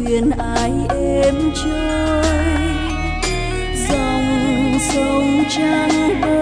thuyền ai êm trôi, dòng sông trắng bơi